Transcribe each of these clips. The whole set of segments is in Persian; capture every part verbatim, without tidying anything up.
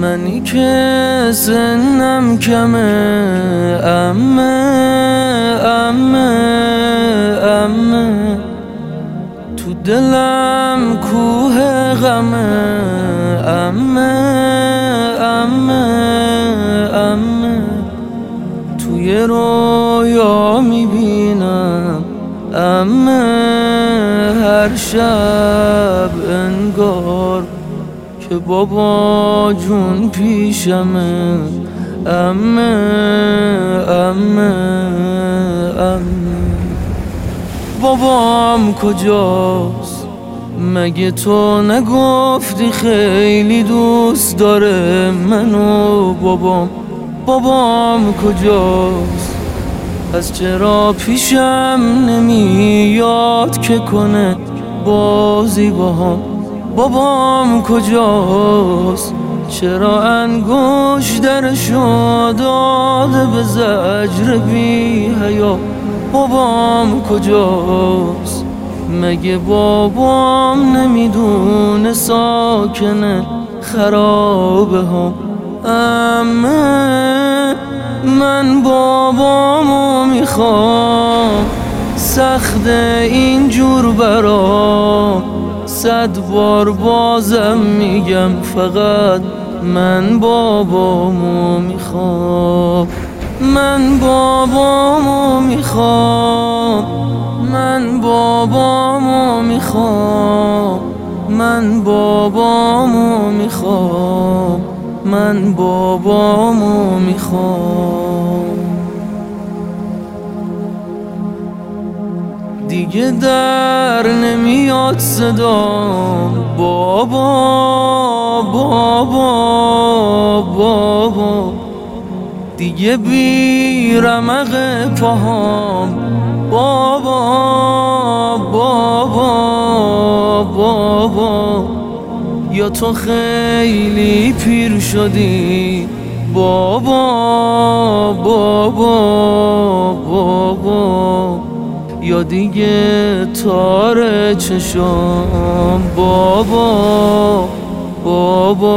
منی که سنم کمه، امه امه امه، تو دلم کوه غمه، امه امه امه، توی رویا میبینم امه، هر شب انگار که بابا جون پیشمه، امه امه امه. بابام کجاست؟ مگه تو نگفتی خیلی دوست داره منو؟ بابام بابام کجاست؟ پس چرا پیشم نمیاد که کنه بازی باهام؟ بابام کجاست؟ چرا انگوش درشو داده به زجر بی حیا؟ بابام کجاست؟ مگه بابام نمیدونه ساکنه خرابه ها؟ امه من بابامو میخوام، سخته اینجور برام، صد بار بازم میگم فقط من بابامو میخوام، من بابامو میخوام، من بابامو میخوام، من بابامو میخوام، من بابامو میخوام. دیگه در نمیاد صدام، بابا بابا بابا، دیگه بی رمق پاهام، بابا بابا بابا، یا تو خیلی پیر شدی بابا بابا بابا، یا دیگه تار چشام، بابا بابا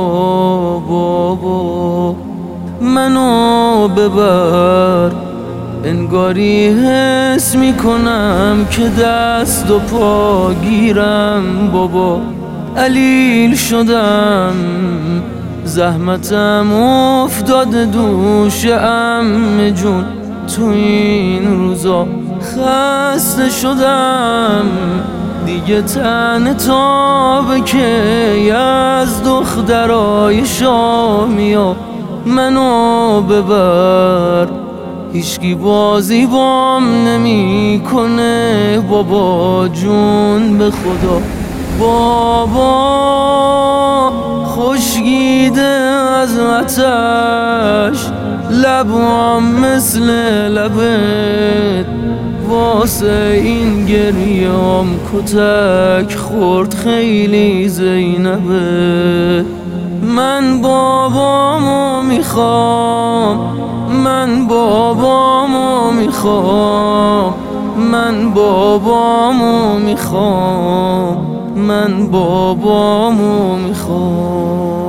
بابا. منو ببر، انگاری حس میکنم که دست و پا گیرم، بابا علیل شدم، زحمتم افتاده دوش عمه جون، تو این روزا خسته شدم، دیگه تن تابه که از دخترای شامیا. منو ببر، هیچکی بازی بام نمی کنه، بابا جون به خدا، بابا خشکیده از آتش، لبام مثل لبت، واسه این گریام کتک خورد خیلی زینبه. من بابامو میخوام، من بابامو میخوام، من بابامو میخوام، من بابامو میخوام.